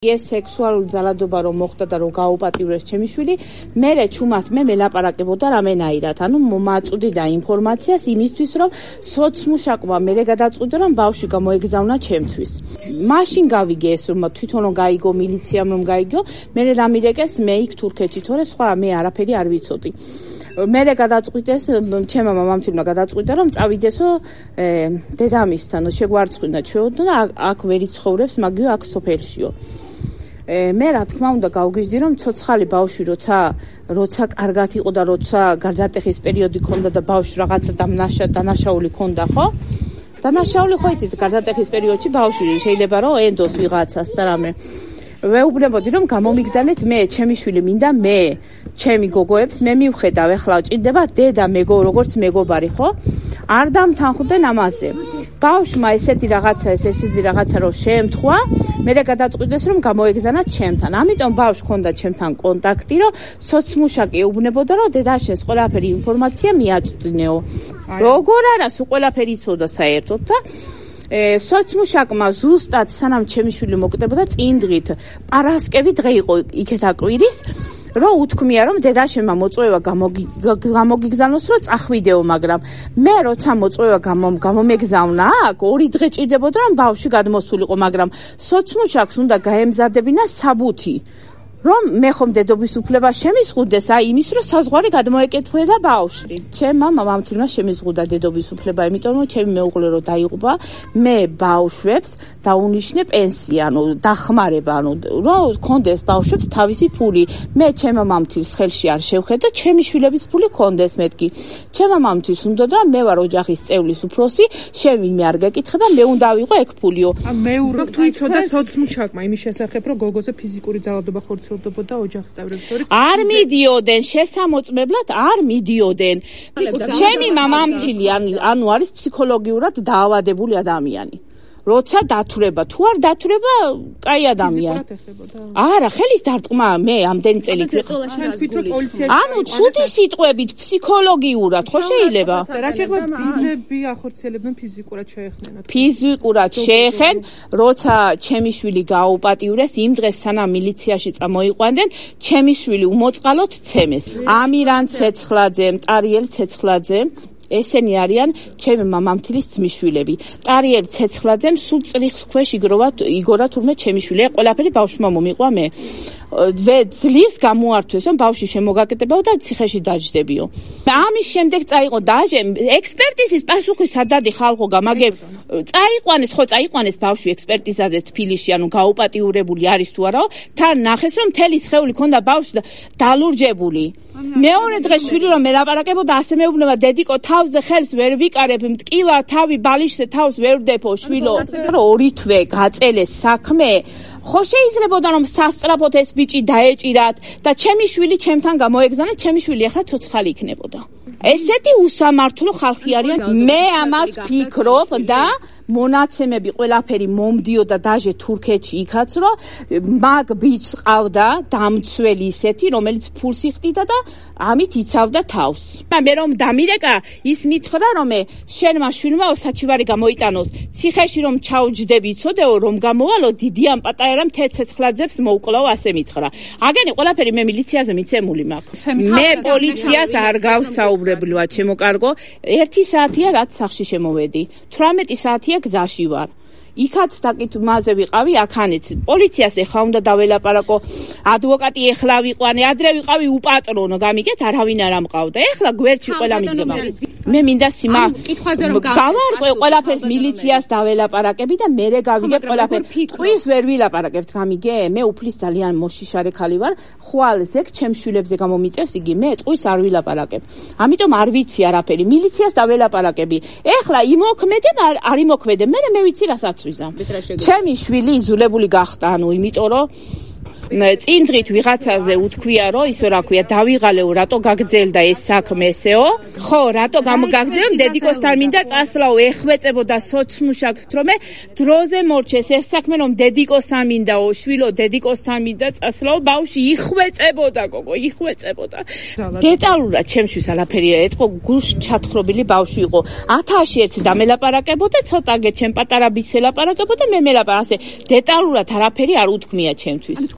ეს სექსუალური ძალადობა რომ მოხდა და რომ გაუპატიურეს ჩემი შვილი, მე ჩუმას მელაპარაკებოდა რამენაირად, ანუ მომაწვდიდა ინფორმაციას იმისთვის, რომ სოცმუშაკმა მე გადაწყვიტა, რომ ბავშვი გამოეგზავნა ჩემთვის. მაშინ გავიგე ეს, რომ თვითონ რომ გაიგო მილიციამ რომ გაიგო, მე დამირეკეს მე იქ თურქეთში, თორე სხვა მე არაფერი არ ვიცოდი. მე გადაწყვიტეს, ჩემმა მამამთილმა გადაწყვიტა, რომ წავიდესო დედამისთან, შეგვარცხინა ჩვეოდო და აქ ვერ იცხოვრებს, მაგიო აქ სოფელშიო. მე რა თქმა უნდა გავგიჟდი რომ ცოცხალი ბავშვი როცა კარგად იყო და როცა გარდატეხის პერიოდი ქონდა და ბავშვი რაღაცა დანაშაული ქონდა ხო? დანაშაული ხო იცით გარდატეხის პერიოდში ბავშვი შეიძლება რომ ენდოს ვიღაცას და რამე. ვეუბნებოდი რომ გამომიგზავნეთ მე ჩემი შვილი მინდა მე ჩემი გოგოებს მე მივხედავ ეხლა ჭირდება დედა მეგო როგორც მეგობარი ხო? არ დამთანხმდნენ ამაზე. ბავშვმა ესეთი რაღაცა რომ შეემთხვა, მე გადაწყვიტეს რომ გამოეგზავნათ ჩემთან. ამიტომ ბავშვს ჰქონდა ჩემთან კონტაქტი, რომ სოცმუშაკი ეუბნებოდა რომ დედაშენს ყველაფერი ინფორმაცია მიაწვდნეო. როგორ არა, სულ ყველაფერი იცოდა საერთოდ და სოცმუშაკმა ზუსტად სანამ ჩემი შვილი მოკდებოდა წინ დღით პარასკევი დღე იყო იქეთ აკვირის რომ უთქმია რომ დედაშენმა მოწვევა გამოგიგზავნოს რომ წახვიდეო, მაგრამ მე როცა მოწვევა გამომეგზავნა აქ 2 დღე ჭირდებოდა რომ ბავშვი გადმოსულიყო, მაგრამ სოცმუშაკს უნდა გაემზადებინა საბუთი რომ მე ხომ დედობის უფლება შემიზღუდეს აი იმის რომ საზღვარი გადმოეკეთხვედა ბავშვი. ჩემმა მამამთილმა შემიზღუდა დედობის უფლება, იმიტომ რომ ჩემი მეუღლე რო დაიღუპა, მე ბავშვებს დაუნიშნე პენსია, ანუ დახმარება, ანუ რომ კონდეს ბავშვებს თავისი ფული. მე ჩემმა მამამთილს ხელში არ შევხედა, ჩემი შვილების ფული კონდეს მეთქი. ჩემმა მამამთილს უნდა და მე ვარ ოჯახის წევრის უფროსი, შევინმე არ გეკითხება, მე უნდა ავიღო ეგ ფულიო. მეურვე თუ იცოდა სოცმუშაკმა იმის შესახებ, რომ გოგოზე ფიზიკური ძალადობა ხორციელდებოდა ოჯახის წევრებს შორის. არ მიდიოდნენ შესამოწმებლად, არ მიდიოდნენ. ჩემი მამამთილი ანუ არის ფსიქოლოგიურად დაავადებული ადამიანი. როცა დათვრება, თუ არ დათვრება, კაი ადამიანი. არა, ხელის დარტყმა მე ამდენი წელი ანუ ცუდი სიტყვებით ფსიქოლოგიურად ხო შეიძლება? რა შეეხება ბიძები ახორციელებდნენ ფიზიკურად შეეხმიანათ? ფიზიკურად შეეხენ, როცა ჩემი შვილი გააუპატიურეს, იმ დღეს სანამ მილიციაში წამოიყვანდნენ, ჩემი შვილი უმოწყალოდ ცემეს. ამირან ცეცხლაძე, ტარიელ ცეცხლაძე ესენი არიან ჩემი მამამთილის ძმისშვილები. ტარიელ ცეცხლაძემ სულ წრიხს ქვეშ იგორა თურმე ჩემი შვილი. ყველაფერი ბავშვმა მომიყვა მე. ძლივს გამოართვეს, რომ ბავშვი შემოგაკეთებაო და ციხეში დაჯდებიო. ამის შემდეგ წაიყო დაჟე ექსპერტიზის პასუხი სადადი ხალხო გამაგებ. წაიყვანეს ბავშვი ექსპერტიზაზე თბილისში, ანუ გაუპატიურებული არის თუ არაო. თან ნახეს რომ მთელი სხეული ქონდა ბავშვს დალურჯებული. მეორე დღეს შვილი რომ მელაპარაკებოდა, ასე მეუბნება დედიკო თავზე ხელს ვერ ვიკარებ, მტკივა თავი ბალიშზე თავს ვერ ვდეფო შვილო. 2 თვე გაწელეს საქმე. ხო შეიძლებოდა რომ სასწრაფოდ ეს ბიჭი დაეჭირათ და ჩემი შვილი ჩემთან გამოეგზავნეთ, ჩემი შვილი ახლა ცოცხალი იქნებოდა. ესეთი უსამართლო ხალხი არიან. მე ამას ფიქრობ და მონაცემები ყველაფერი მომდიოდა დაჟე თურქეთში იქაც რომ მაგ ბიჭს ყავდა დამცველი ისეთი, რომელიც ფულს იხდიდა და ამით იცავდა თავს. მე რომ დამირეკა ის მითხრა რომ შენმა შვილმა საჩივარი გამოიტანოს, ციხეში რომ ჩაუჯდები ცოდეო რომ გამოვალო დიდიან პატარამ თეცეცხლაძებს მოუკლაო, ასე მითხრა. აგენი ყველაფერი მე მილიციაზე მიცემული მაქვს. მე პოლიციას არ გავსაუბრებლად შემოკარგო. 1 საათია რაც სახლში შემოვედი. 18 საათია გზაში ვარ. იქაც დაკითმაზე ვიყავი, აქანეც პოლიციას ეხლა უნდა დაველაპარაკო, ადვოკატი ეხლა ვიყვანე, ადრე ვიყავი უპატრონო, გამიგეთ, არავინ არ ამყავდა. ეხლა გვერდში ყველა მიდგება. მე მინდა სიმა გავარკვე ყველაფერს მილიციას დაველაპარაკები და მე გავიგებ ყველაფერს. ტყვის ვერ ვილაპარაკებთ, გამიგე? მე უფლის ძალიან მოშიშარე ხალი ვარ, ხვალ ზეგ ჩემ შვილებზე გამომიწევს იგი, მე ტყვის არ ვილაპარაკებ. ამიტომ არ ვიცი არაფერი, მილიციას დაველაპარაკები. ეხლა იმოქმედე, არ იმოქმედე, მე ვიცი რასაც ვიზამ. ჩემი შვილი იზოლებული გახდა, ანუ იმიტომ რომ წინ დღით ვიღაცაზე უთქვია, რომ ისო რა ქვია, დავიღალეო, რატო გაგძელდა ეს საქმესეო? ხო, რატო გამოგაგძელო? დედიკოსთან მინდა წასვლაო, ეხვეწებოდა სოცმუშაკს, რომ დროზე მორჩეს ეს საქმე, რომ დედიკოსთან მინდაო, შვილო, დედიკოსთან მინდა წასვლაო, ბავში იხვეწებოდა, გოგო, იხვეწებოდა. დეტალურად ჩემთვის არაფერი ეთქო, გულში ჩათხრობილი ბავში იყო. 1000-ში ერთ დამელაპარაკებოდა, ცოტაგე ჩემ პატარა ბიჭს ელაპარაკებოდა, მე მელაპარაკე. ასე დეტალურად არაფერი არ უთქმია ჩემთვის.